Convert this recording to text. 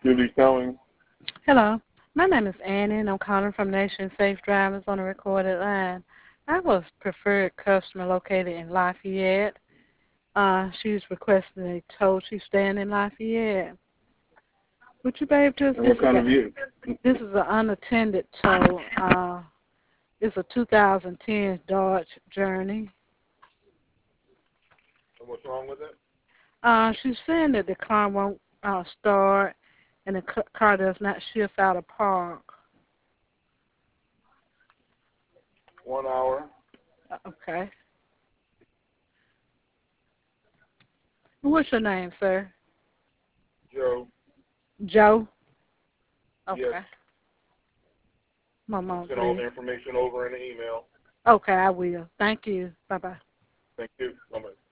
Julie Towing. Hello. My name is Annie, and I'm calling from Nation Safe Drivers on a recorded line. I was preferred customer located in Lafayette. She's requesting a tow. She's staying in Lafayette. Would you be able to And what assist? kind of vehicle? This is an unattended tow. It's a 2010 Dodge Journey. And what's wrong with it? She's saying that the car won't start, and the car does not shift out of park. 1 hour. Okay. What's your name, sir? Joe. Joe? Okay. Yes. One moment, Send all please. the information over in the email. Okay, I will. Thank you. Bye-bye. Thank you. Bye-bye.